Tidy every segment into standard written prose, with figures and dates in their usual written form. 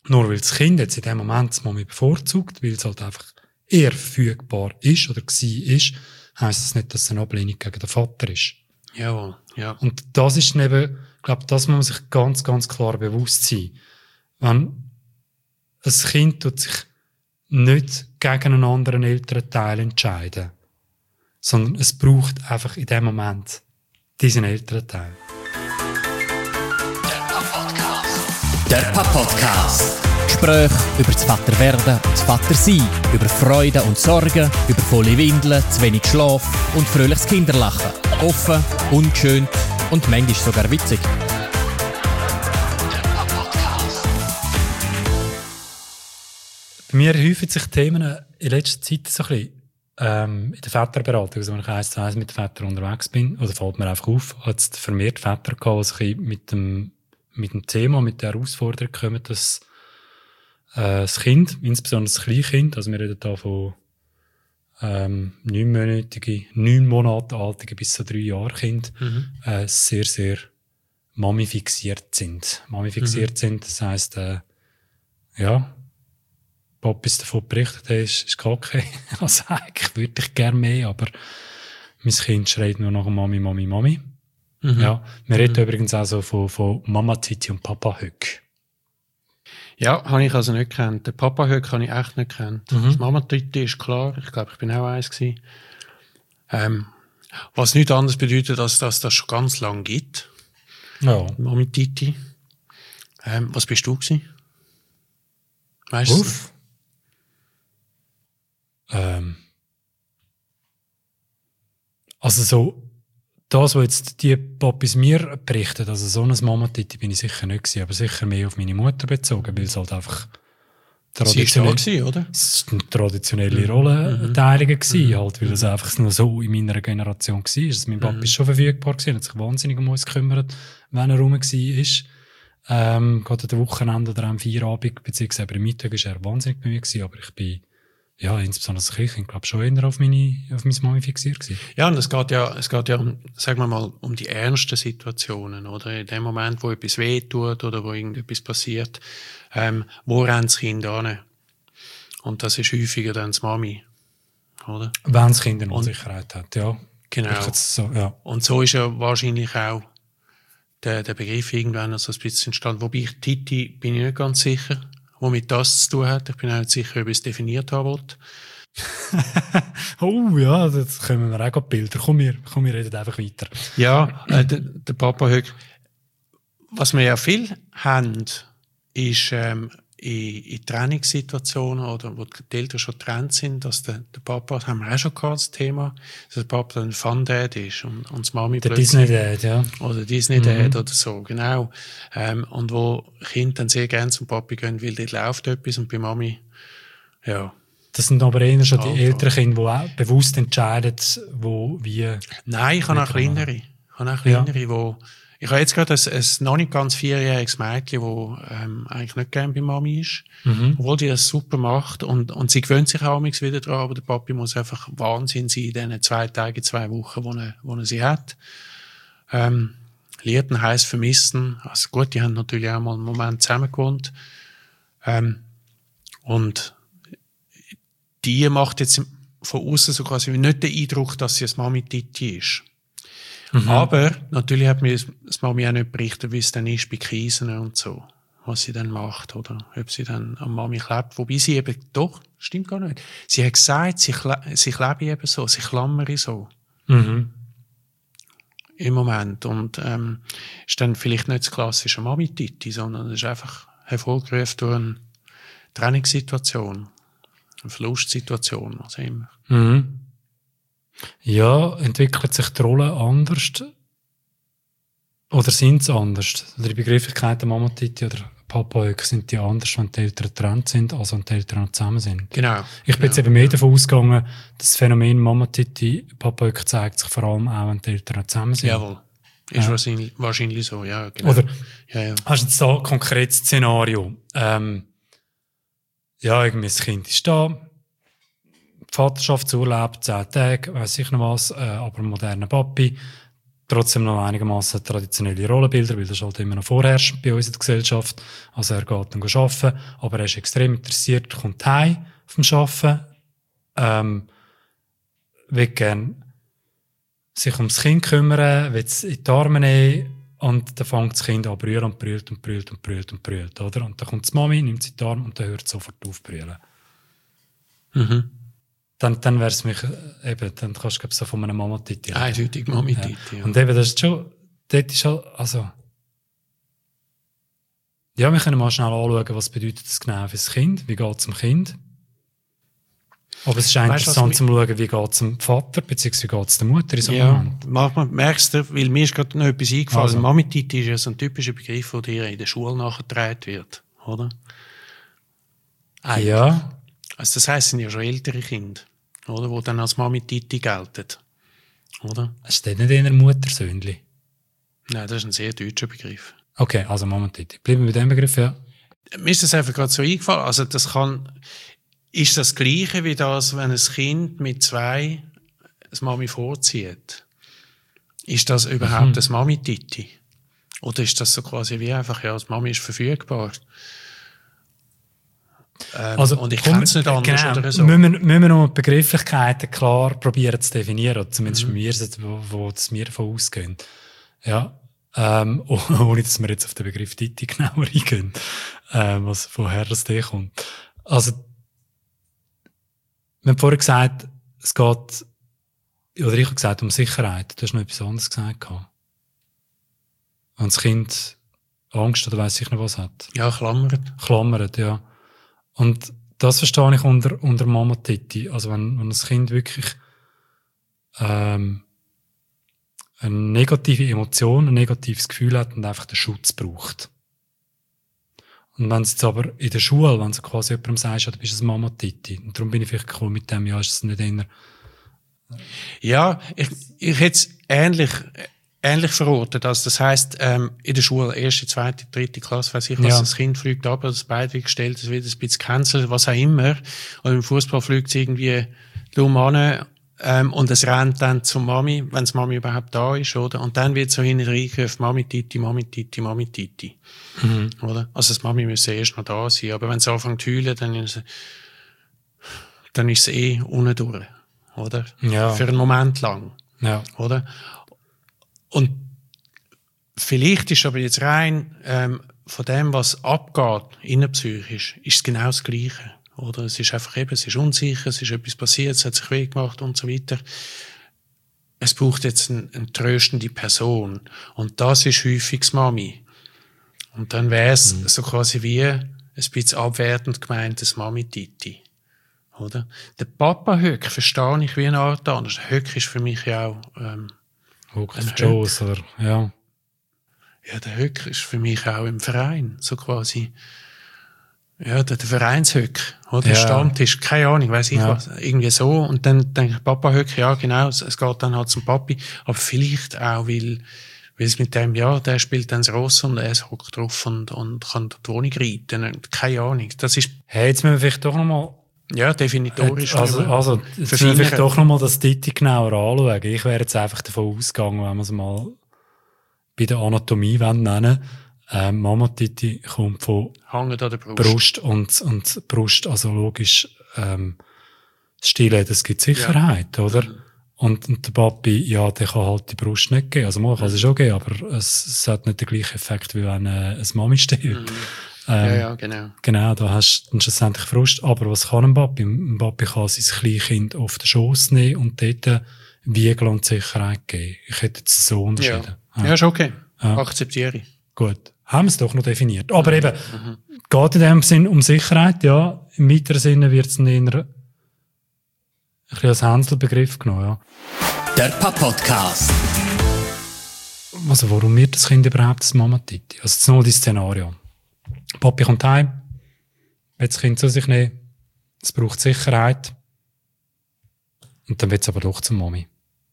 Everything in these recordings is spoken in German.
Nur weil das Kind jetzt in dem Moment das Mami bevorzugt, weil es halt einfach eher verfügbar ist oder war, heisst das nicht, dass es eine Ablehnung gegen den Vater ist. Jawohl, ja. Und das ist eben, ich glaube, das muss man sich ganz, ganz klar bewusst sein. Wenn ein Kind tut sich nicht gegen einen anderen Elternteil entscheiden, sondern es braucht einfach in dem Moment diesen Elternteil. Der Papa-Podcast. Gespräche über das Vaterwerden und das Vatersein, über Freude und Sorgen, über volle Windeln, zu wenig Schlaf und fröhliches Kinderlachen. Offen, ungeschönt und manchmal sogar witzig. Bei mir häufen sich Themen in letzter Zeit so ein bisschen in der Väterberatung, also wenn ich 1:1 mit den Vätern unterwegs bin, oder fällt mir einfach auf, hat es vermehrt Väter gehabt, die mit dem Thema, mit der Herausforderung kommen, dass das Kind, insbesondere das Kleinkind, also wir reden da von 9 Monate alten bis zu 3 Jahre Kind, sehr, sehr Mami-fixiert sind. Das heisst, ja, Papis davon berichtet haben, ist okay. Also eigentlich würde ich gerne mehr, aber mein Kind schreit nur nach Mami, Mami, Mami. Ja, wir reden übrigens auch so von Mama Titi und Papa Höck. Ja, habe ich also nicht gekannt. Den Papa Höck habe ich echt nicht gekannt. Das Mama Titi ist klar. Ich glaube, ich bin auch eins gewesen. Was nicht anders bedeutet, als dass das schon ganz lang gibt. Ja. Mami Titi. Was bist du gewesen? Weißt du? Also so, das, was jetzt die Papis mir berichten, also so ein Mama-Titi bin ich sicher nicht gewesen, aber sicher mehr auf meine Mutter bezogen, weil es halt einfach traditionell war, oder? Es war eine traditionelle Rollenteilung gewesen, halt, weil es einfach nur so in meiner Generation war. Also mein Papa ist schon verfügbar gewesen, hat sich wahnsinnig um uns gekümmert, wenn er rum war. Gerade an der Wochenende oder am Feierabend, beziehungsweise am Mittag war er wahnsinnig bei mir gewesen, aber ich bin, ja, insbesondere das Kirchen, glaube schon eher auf meine Mami fixiert gewesen. Ja, und es geht ja um, sagen wir mal, um die ernsten Situationen, oder? In dem Moment, wo etwas wehtut oder wo irgendetwas passiert, wo rennt das Kind an? Und das ist häufiger dann das Mami, oder? Wenn das Kind eine Unsicherheit hat, ja. Genau. So, ja. Und so ist ja wahrscheinlich auch der Begriff irgendwann so ein bisschen entstanden. Wobei Titi bin ich nicht ganz sicher, womit das zu tun hat. Ich bin auch nicht sicher, ob ich es definiert haben wollte. Oh ja, das können wir auch Bilder. Komm, wir reden einfach weiter. Ja, der Papa Höck. Was wir ja viel haben, ist in Trainingssituationen oder wo die Eltern schon getrennt sind, dass der Papa, das haben wir auch schon gehabt, das Thema, dass der Papa ein Fun-Dad ist und das Mami der Disney-Dad, ja. Oder Disney-Dad oder so, genau. Und wo Kinder dann sehr gerne zum Papi gehen, weil dort läuft etwas und bei Mami, ja. Das sind aber eher schon die älteren Kinder, die auch bewusst entscheiden, wo, wie. Nein, ich habe auch kleinere. Ich habe jetzt gerade ein noch nicht ganz 4-jähriges Mädchen, das eigentlich nicht gerne bei Mami ist, obwohl die das super macht und sie gewöhnt sich auch wieder dran, aber der Papi muss einfach Wahnsinn sein in diesen 2 Tagen, 2 Wochen, wo er sie hat. Lieben heisst vermissen. Also gut, die haben natürlich auch mal einen Moment zusammen gewohnt. Und die macht jetzt von außen so quasi nicht den Eindruck, dass sie ein Mami-Titi ist. Aber natürlich hat mir das Mami auch nicht berichtet, wie es dann ist bei Krisen und so, was sie dann macht, oder ob sie dann an Mami klebt. Wobei sie eben doch, stimmt gar nicht. Sie hat gesagt, sie klebe eben so, sie klammere so. Im Moment. Und ist dann vielleicht nicht das klassische Mami-Titi, sondern es ist einfach hervorgerufen durch eine Trainingssituation, eine Verlustsituation, was immer. Ja, entwickelt sich die Rolle anders? Oder sind sie anders? Die Begrifflichkeiten Mama Titi oder Papa Höck, sind die anders, wenn die Eltern getrennt sind, als wenn die Eltern noch zusammen sind? Genau. Ich bin jetzt eben mehr davon ausgegangen, dass das Phänomen Mama Titi, Papa Höck zeigt sich vor allem auch, wenn die Eltern noch zusammen sind. Jawohl. Ist wahrscheinlich so, ja. Genau. Oder ja. hast du jetzt da ein konkretes Szenario? Ja, irgendwie das Kind ist da, Vaterschaftsurlaub, 10 Tage, weiss ich noch was, aber ein moderner Papi. Die trotzdem noch einigermaßen traditionelle Rollenbilder, weil das halt immer noch vorherrscht bei uns in der Gesellschaft. Also er geht dann arbeiten, aber er ist extrem interessiert, kommt heim vom Arbeiten, will gerne sich ums Kind kümmern, will es in die Arme nehmen und dann fängt das Kind an zu brüllen und brüllt und brüllt und brüllt und brüllt, oder? Und dann kommt die Mami, nimmt sie in die Arme und dann hört es sofort auf zu brüllen. Mhm. Dann wäre es mich, eben, dann kannst du, glaube ich, so von einer Mama-Titi reden. Eindeutig Mami-Titi. Ja. Und eben, das ist schon, dort ist halt, also, ja, wir können mal schnell anschauen, was bedeutet das genau für das Kind, wie geht es dem Kind. Aber es ist auch interessant zu schauen, wie geht es dem Vater, beziehungsweise wie geht es der Mutter in so einem Moment. Manchmal merkst du, weil mir ist gerade noch etwas eingefallen, Also. Mami-Titi ist ja so ein typischer Begriff, der dir in der Schule nachgetragen wird, oder? Ja. Also das heisst, es sind ja schon ältere Kinder, oder, die dann als Mami-Titi gelten, oder? Es steht nicht in einer Muttersöhnli. Nein, das ist ein sehr deutscher Begriff. Okay, also Mama-Titi. Bleiben wir bei dem Begriff, ja. Mir ist das einfach gerade so eingefallen, also ist das Gleiche wie das, wenn ein Kind mit 2 das Mami vorzieht? Ist das überhaupt das Mami-Titi? Oder ist das so quasi wie einfach, ja, das Mami ist verfügbar? Also, und ich kenne es nicht anders genau, oder so. Müssen wir noch die Begrifflichkeiten klar probieren zu definieren, oder zumindest bei mir, wo das wir davon ausgehen. Ja, ohne dass wir jetzt auf den Begriff Titi genauer eingehen, was woher das kommt. Also, wir haben vorhin gesagt, es geht, oder ich habe gesagt, um Sicherheit. Du hast noch etwas anderes gesagt. Wenn das Kind Angst oder weiss ich noch was hat. Ja, Klammert, ja. Und das verstehe ich unter Mama-Titi. Also wenn das Kind wirklich eine negative Emotion, ein negatives Gefühl hat und einfach den Schutz braucht. Und wenn es jetzt aber in der Schule, wenn du quasi jemandem sagst, ja, du bist ein Mama-Titi, und darum bin ich vielleicht gekommen mit dem, ja, ist es nicht eher... Ja, ich hätte es ähnlich verortet. Also das heisst, in der Schule, 1., 2., 3. Klasse, weiss ich was, das Kind fliegt ab, das Bein wird gestellt, es wird ein bisschen gecancelt, was auch immer. Oder im Fußball fliegt es irgendwie dumm an, und es rennt dann zur Mami, wenn die Mami überhaupt da ist, oder? Und dann wird so hinten reingerufen, Mami-Titi, Mami-Titi, Mami-Titi. Mhm. Oder? Also das Mami müsste erst noch da sein, aber wenn sie anfängt zu heulen, dann ist es unten durch, oder? Ja. Für einen Moment lang. Ja. Oder? Und vielleicht ist aber jetzt rein von dem, was abgeht, innenpsychisch, ist es genau das Gleiche. Oder? Es ist einfach eben, es ist unsicher, es ist etwas passiert, es hat sich weh gemacht und so weiter. Es braucht jetzt eine tröstende Person. Und das ist häufig das Mami. Und dann wäre es so quasi wie ein bisschen abwertend gemeint, das Mami-Titi. Oder? Der Papa-Höck verstehe ich wie eine Art anders. Höck ist für mich ja auch Hook of Joes, oder, ja. Ja, der Höck ist für mich auch im Verein, so quasi. Ja, der Vereinshöck, oder? Der Stammtisch, keine Ahnung, weiss ich was. Irgendwie so. Und dann denke ich, Papa-Höck, ja, genau, es geht dann halt zum Papi. Aber vielleicht auch, weil es mit dem, ja, der spielt dann das Ross und er hockt drauf und kann die Wohnung reiten. Keine Ahnung. Das ist. Hey, jetzt müssen wir vielleicht doch nochmal. Ja, definitorisch. Also, jetzt müssen wir vielleicht doch nochmal das Titi genauer anschauen. Ich wäre jetzt einfach davon ausgegangen, wenn wir es mal bei der Anatomie nennen. Mama-Titi kommt von Hängt an der Brust. Und Brust, also logisch, Stillen, das gibt Sicherheit, oder? Und der Papi, ja, der kann halt die Brust nicht geben. Also man kann sie schon geben, aber es hat nicht den gleichen Effekt, wie wenn ein Mami stillt. Ja, genau. Genau, da hast du dann schlussendlich Frust. Aber was kann ein Papi? Ein Papi kann sein Kleinkind auf den Schoss nehmen und dort Wiegel und Sicherheit geben. Ich hätte jetzt so unterschieden. Ja, ist okay. Ja. Akzeptiere ich. Gut. Haben wir es doch noch definiert. Aber eben, geht in dem Sinn um Sicherheit, ja. Im weiteren Sinne wird es ein bisschen als Hänselbegriff genommen, ja. Der Papa-Podcast. Also, warum wird das Kind überhaupt das Mama-Titi? Also, jetzt noch die Szenario. Papi kommt heim, will das Kind zu sich nehmen, es braucht Sicherheit. Und dann wird es aber doch zur Mami.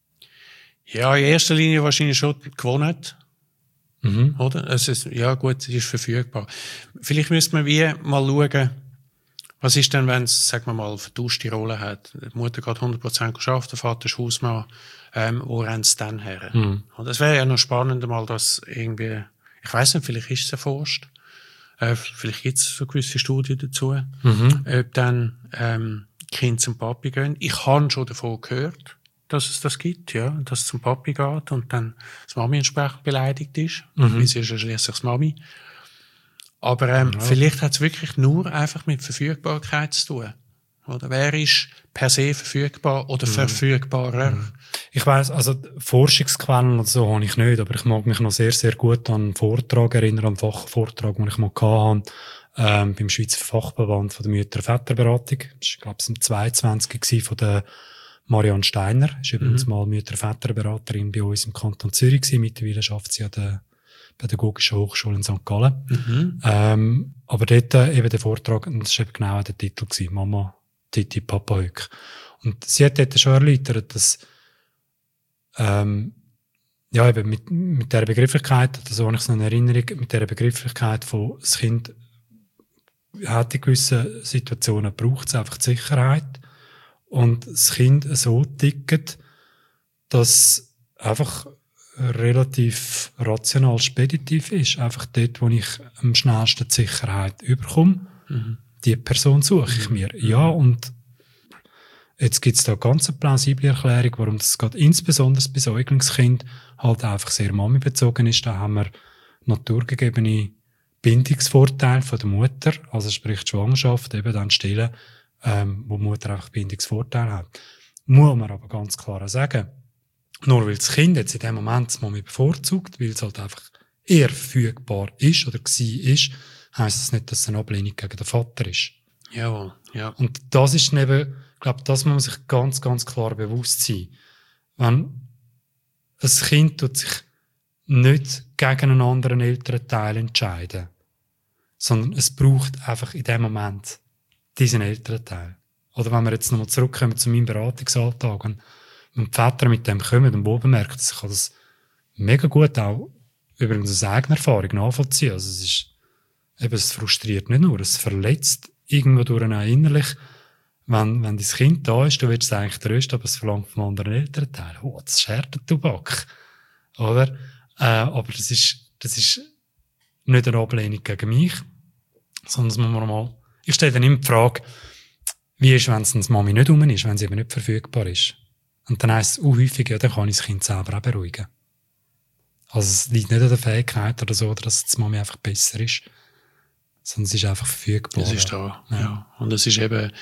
Ja, in erster Linie wahrscheinlich schon gewohnt. Mhm. Oder? Es ist, ja gut, es ist verfügbar. Vielleicht müsste man wie mal schauen, Was ist denn, wenn es, sagen wir mal, vertauschte Rolle hat? Die Mutter geht 100% arbeiten, der Vater ist Hausmann. Wo rennt es dann her? Und das wäre ja noch spannend, mal das irgendwie, ich weiss nicht, vielleicht ist es erforscht. Vielleicht gibt es so gewisse Studien dazu. Ob dann Kinder zum Papi gehen. Ich habe schon davon gehört, dass es das gibt, ja, dass es zum Papi geht und dann das Mami entsprechend beleidigt ist. Weil sie ist ja schliesslich das Mami. Aber vielleicht hat es wirklich nur einfach mit Verfügbarkeit zu tun. Oder wer ist per se verfügbar oder verfügbarer? Ich weiss, also Forschungsquellen oder so habe ich nicht, aber ich mag mich noch sehr, sehr gut an einen Vortrag erinnern, an einen Fachvortrag, den ich mal hatte, beim Schweizer Fachverband von der Mütter- und Väterberatung. Das war, glaube ich, im 22 von der Marianne Steiner. Das ist übrigens mal Mütter- und Väterberaterin bei uns im Kanton Zürich gewesen. Mittlerweile schafft sie an der Pädagogischen Hochschule in St. Gallen. Aber dort eben der Vortrag, und das war eben genau der Titel gewesen, Mama, Titi, Papa, Hück. Und sie hat dort schon erläutert, dass ja, eben mit der Begrifflichkeit, oder so habe ich es noch in Erinnerung, mit der Begrifflichkeit von das Kind hat in gewissen Situationen braucht es einfach die Sicherheit und das Kind so tickt, dass einfach relativ rational speditiv ist. Einfach dort, wo ich am schnellsten die Sicherheit überkomme, die Person suche ich mir. Ja, und jetzt gibt es da ganz eine plausible Erklärung, warum das gerade insbesondere bei Säuglingskind halt einfach sehr mami-bezogen ist. Da haben wir naturgegebene Bindungsvorteile von der Mutter, also sprich die Schwangerschaft, eben dann Stillen, wo die Mutter einfach Bindungsvorteile hat. Muss man aber ganz klar sagen, nur weil das Kind jetzt in dem Moment das Mami bevorzugt, weil es halt einfach eher verfügbar ist oder gewesen ist, heisst das nicht, dass es eine Ablehnung gegen den Vater ist. Jawohl, ja. Und das ist eben, ich glaube, das muss man sich ganz, ganz klar bewusst sein. Wenn ein Kind tut sich nicht gegen einen anderen Elternteil entscheiden, sondern es braucht einfach in dem Moment diesen Elternteil. Oder wenn wir jetzt nochmal zurückkommen zu meinem Beratungsalltag und wenn die Väter mit dem kommen und oben merkt, ich kann das mega gut auch übrigens aus eigener Erfahrung nachvollziehen. Also es ist, eben, es frustriert nicht nur, es verletzt irgendwo durch einen innerlich, wenn dein Kind da ist, du willst es eigentlich trösten, aber es verlangt vom anderen Elternteil. Oh, das schert der Tobak. Oder? Aber das ist nicht eine Ablehnung gegen mich, sondern das muss man mal, ich stelle dann immer die Frage, wie ist, wenn es die Mami nicht rum ist, wenn sie eben nicht verfügbar ist? Und dann heisst es häufig, ja, dann kann ich das Kind selber auch beruhigen. Also es liegt nicht an der Fähigkeit oder so, oder dass die Mami einfach besser ist, sondern es ist einfach verfügbar. Es ist da, ja. Und es ist eben,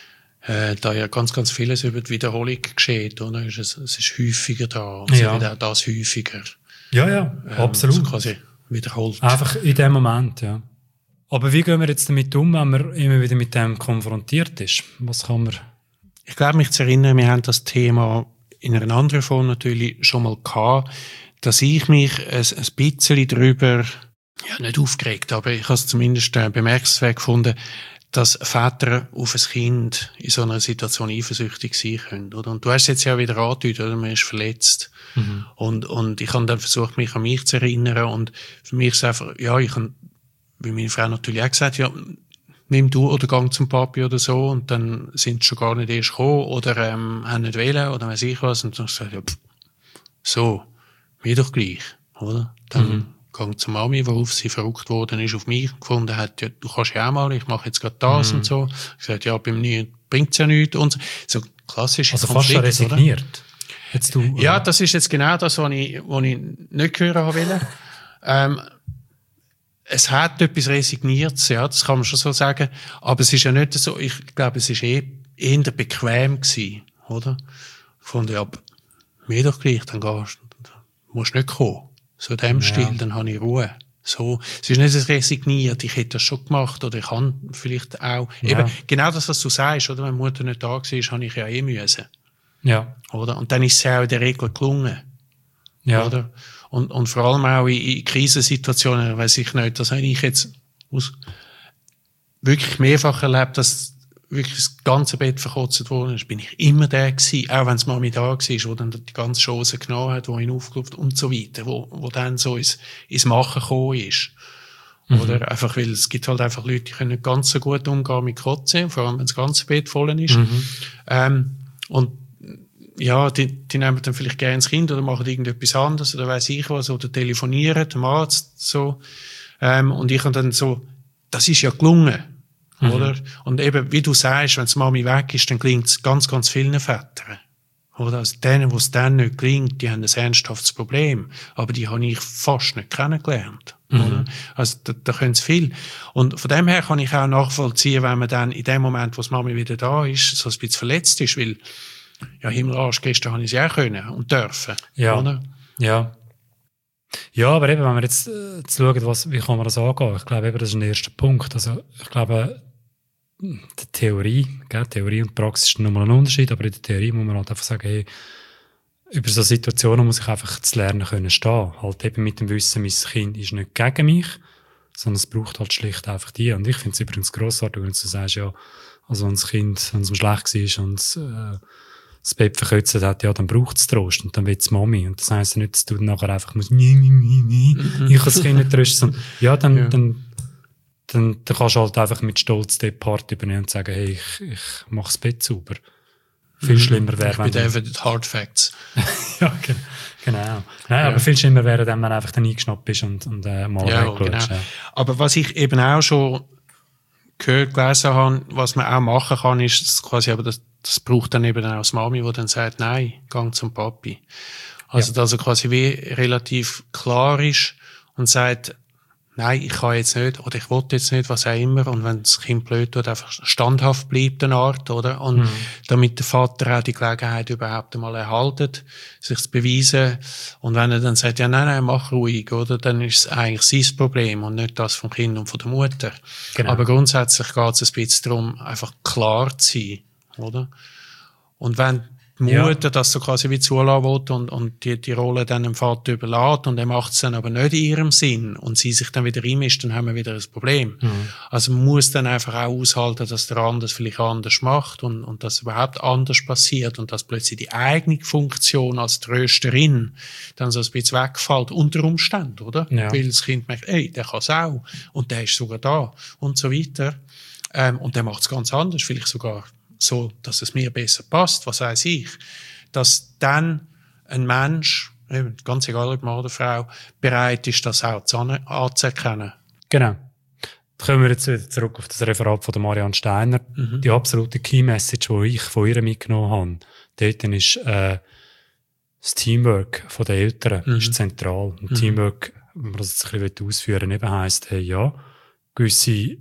da ja ganz, ganz vieles über die Wiederholung geschieht, oder? Es ist häufiger da, und ja. wird auch das häufiger. Ja, absolut. So quasi wiederholt. Einfach in dem Moment, ja. Aber wie gehen wir jetzt damit um, wenn man immer wieder mit dem konfrontiert ist? Was kann man? Ich glaube, mich zu erinnern, wir haben das Thema in einer anderen Form natürlich schon mal gehabt, dass ich mich ein bisschen darüber, ja, nicht aufgeregt, aber ich habe es zumindest bemerkenswert gefunden, dass Väter auf ein Kind in so einer Situation eifersüchtig sein können, oder? Und du hast es jetzt ja wieder angedeutet, oder? Man ist verletzt. Und ich habe dann versucht, mich an mich zu erinnern, und für mich ist es einfach, ja, ich habe, wie meine Frau natürlich auch gesagt, ja, nimm du oder gang zum Papi oder so, und dann sind sie schon gar nicht erst gekommen oder haben nicht wählen oder weiss ich was, und dann gesagt, ja, so, mir doch gleich, oder? Dann gang zur Mami, worauf sie verrückt worden ist, auf mich gefunden hat, ja, du kannst ja auch mal, ich mache jetzt gerade das und so. Ich gesagt, ja, bei mir bringt's ja nichts, und so klassisch. Also fast schon resigniert. Jetzt du, ja, das ist jetzt genau das, was ich nicht hören wollte. Es hat etwas Resigniertes, ja, das kann man schon so sagen, aber es ist ja nicht so, ich glaube, es ist eher bequem gewesen, oder? Ich fand, ja, mir doch gleich, dann musst du nicht kommen. So in dem Stil, dann habe ich Ruhe. So, es ist nicht resigniert, ich hätte das schon gemacht, oder ich kann vielleicht auch, eben, genau das, was du sagst, oder? Wenn die Mutter nicht da war, habe ich ja müssen. Ja. Oder? Und dann ist es ja auch in der Regel gelungen. Ja. Oder? Und vor allem auch in Krisensituationen, weiss ich nicht, das habe ich jetzt wirklich mehrfach erlebt, dass wirklich das ganze Bett verkotzt worden ist, bin ich immer der gewesen, auch wenn es Mami da war, wo dann die ganze Chance genommen hat, wo ihn aufgelaufen und so weiter, wo dann so ins Machen gekommen ist. Oder? Einfach, weil es gibt halt einfach Leute, die können nicht ganz so gut umgehen mit Kotzen, vor allem wenn das ganze Bett voll ist. Und ja, die nehmen dann vielleicht gerne das Kind oder machen irgendetwas anderes oder weiss ich was oder telefonieren, dem Arzt, so. Und ich habe dann so, das ist ja gelungen, oder? Und eben, wie du sagst, wenn die Mami weg ist, dann gelingt es ganz, ganz vielen Vätern. Oder? Also denen, wo es dann nicht gelingt, die haben ein ernsthaftes Problem. Aber die habe ich fast nicht kennengelernt. Oder? Also da können sie viel. Und von dem her kann ich auch nachvollziehen, wenn man dann in dem Moment, wo die Mami wieder da ist, so ein bisschen verletzt ist, weil, ja, Himmelarsch, gestern habe ich sie auch können und dürfen. Ja. Oder? Ja. Ja, aber eben, wenn wir jetzt schauen, wie kann man das angehen? Ich glaube, eben, das ist ein erster Punkt. Also, ich glaube, die Theorie und Praxis ist nochmal ein Unterschied, aber in der Theorie muss man halt einfach sagen, hey, über so Situationen muss ich einfach zu lernen können stehen. Halt eben mit dem Wissen, mein Kind ist nicht gegen mich, sondern es braucht halt schlicht einfach die. Und ich finde es übrigens grossartig, wenn du sagst, ja, also wenn das Kind, wenn es ihm schlecht war und das Bett verkürzt hat, ja, dann braucht es Trost und dann will es Mami. Und das heisst nicht, dass du dann nachher einfach musst, ich kann das Kind nicht trösten, sondern ja, dann kannst du halt einfach mit Stolz den Part übernehmen und sagen, hey, ich mache das Bett sauber. Viel schlimmer wäre, wenn... Ich bin der für die Hard Facts. Ja, genau. Nein, aber viel schlimmer wäre, wenn man einfach dann eingeschnappt ist und mal wegschaust. Genau. Ja. Aber was ich eben auch schon gelesen habe, was man auch machen kann, ist dass quasi, aber das braucht dann eben auch das Mami, die dann sagt, nein, gang zum Papi. Also, dass er quasi wie relativ klar ist und sagt, nein, ich kann jetzt nicht, oder ich will jetzt nicht, was auch immer. Und wenn das Kind blöd tut, einfach standhaft bleibt, eine Art, oder? Und damit der Vater auch die Gelegenheit überhaupt einmal erhaltet, sich zu beweisen. Und wenn er dann sagt, ja, nein, mach ruhig, oder? Dann ist es eigentlich sein Problem und nicht das vom Kind und von der Mutter. Genau. Aber grundsätzlich geht es ein bisschen darum, einfach klar zu sein, oder? Und wenn die Mutter das so quasi wie zulassen will und die Rolle dann dem Vater überlässt und er macht es dann aber nicht in ihrem Sinn und sie sich dann wieder einmischt, dann haben wir wieder ein Problem. Also man muss dann einfach auch aushalten, dass der andere es vielleicht anders macht und dass überhaupt anders passiert und dass plötzlich die eigene Funktion als Trösterin dann so ein bisschen wegfällt, unter Umständen, oder? Ja. Weil das Kind merkt, ey, der kann es auch und der ist sogar da und so weiter. Und der macht es ganz anders, vielleicht sogar so, dass es mir besser passt, was weiß ich, dass dann ein Mensch, ganz egal ob Mann oder Frau, bereit ist, das auch anzuerkennen. Genau. Da kommen wir jetzt wieder zurück auf das Referat von der Marianne Steiner. Die absolute Key-Message, die ich von ihr mitgenommen habe, dort ist das Teamwork von den Eltern ist zentral. Und Teamwork, wenn man das jetzt ein bisschen ausführen will, eben heisst, hey, ja, gewisse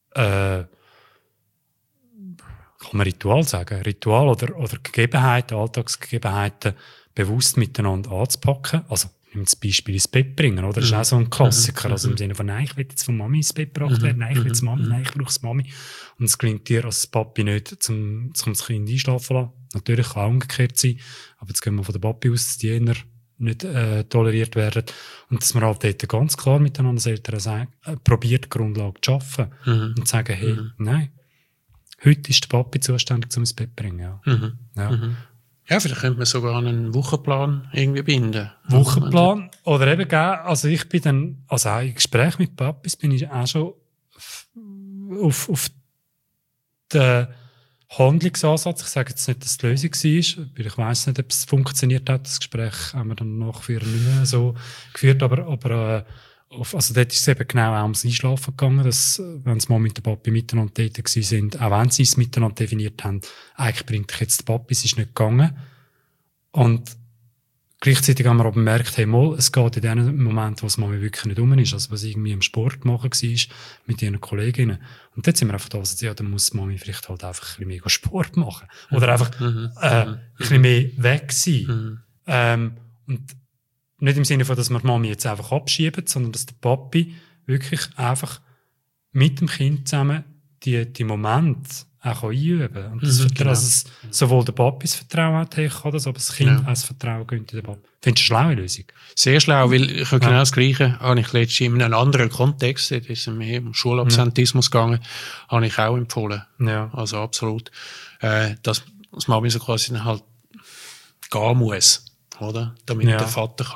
kann man Ritual sagen? Ritual oder Gegebenheiten, Alltagsgegebenheiten bewusst miteinander anzupacken. Also, nimm das Beispiel ins Bett bringen, oder? Das ist auch so ein Klassiker. Also im Sinne von, nein, ich will jetzt von Mami ins Bett gebracht werden, nein, ich will es Mami, nein, ich brauche es Mami. Und es gelingt dir als Papi nicht, zum das Kind einschlafen lassen. Natürlich kann auch umgekehrt sein, aber jetzt gehen wir von der Papi aus, dass die eher nicht toleriert werden. Und dass man halt dort ganz klar miteinander als Eltern sagen, probiert, die Grundlage zu schaffen. Und zu sagen, hey, nein, heute ist der Papi zuständig, um ins Bett zu bringen. Ja. Ja, vielleicht könnte man sogar einen Wochenplan irgendwie binden. Wochenplan? Oder eben, also ich bin dann, also auch im Gespräch mit Papis bin ich auch schon auf den Handlungsansatz, ich sage jetzt nicht, dass es die Lösung war, weil ich weiss nicht, ob es funktioniert hat. Das Gespräch haben wir dann nachher nicht mehr so geführt, aber also dort ist es eben genau auch ums Einschlafen gegangen, dass, wenn sie mal mit dem Papi miteinander tätig sind, auch wenn sie es miteinander definiert haben, eigentlich bringt dich jetzt der Papi, es ist nicht gegangen. Und gleichzeitig haben wir aber bemerkt, hey, mal, es geht in dem Moment, wo es Mami wirklich nicht rum ist, also was irgendwie im Sport machen war, mit ihren Kolleginnen. Und dort sind wir einfach da, also, ja, dann muss Mami vielleicht halt einfach ein bisschen mehr Sport machen. Oder einfach, ein bisschen mehr weg sein. Und nicht im Sinne von, dass wir die Mami jetzt einfach abschieben, sondern dass der Papi wirklich einfach mit dem Kind zusammen die Momente auch einüben kann. Und das Vertrauen, dass sowohl der Papi das Vertrauen hat, hey, ich kann das, aber das Kind auch das Vertrauen gönnt in den Papi. Findest du eine schlaue Lösung? Sehr schlau, weil ich habe genau das Gleiche, habe ich letztens in einem anderen Kontext, das ist mehr um Schulabsentismus gegangen, habe ich auch empfohlen. Ja. Also absolut. Dass das Mami so quasi dann halt gehen muss, oder? Damit der Vater kann.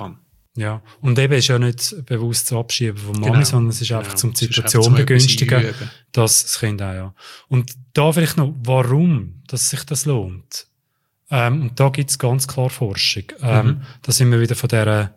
Ja, und eben ist ja nicht bewusst zu abschieben von Mami, Genau. sondern es ist einfach Genau. zum die Es ist einfach Situation zum etwas begünstigen, einüben. dass das Kind auch, ja. Und da vielleicht noch, warum, dass sich das lohnt. Und da gibt es ganz klar Forschung. Da sind wir wieder von dieser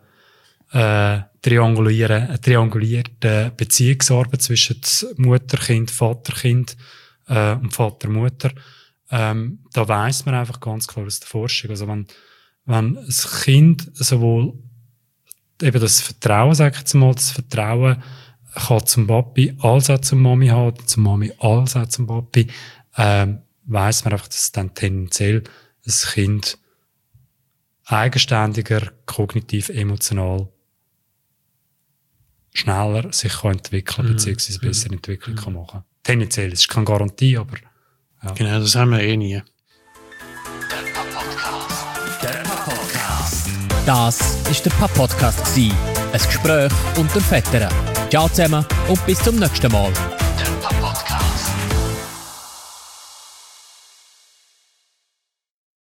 triangulierten Beziehungsarbeit zwischen Mutter-Kind, Vater-Kind und Vater-Mutter. Da weiss man einfach ganz klar aus der Forschung. Also wenn das Kind sowohl eben das Vertrauen, sag ich jetzt mal, das Vertrauen kann zum Papi als auch zum Mami haben, zum Mami als auch zum Papi, weiss man einfach, dass dann tendenziell das Kind eigenständiger, kognitiv, emotional schneller sich kann entwickeln beziehungsweise besser Entwicklung kann machen. Tendenziell, es ist keine Garantie, aber ja. Genau, das haben wir eh nie. Das war der Papa-Podcast. Ein Gespräch unter Vätern. Ciao zusammen und bis zum nächsten Mal.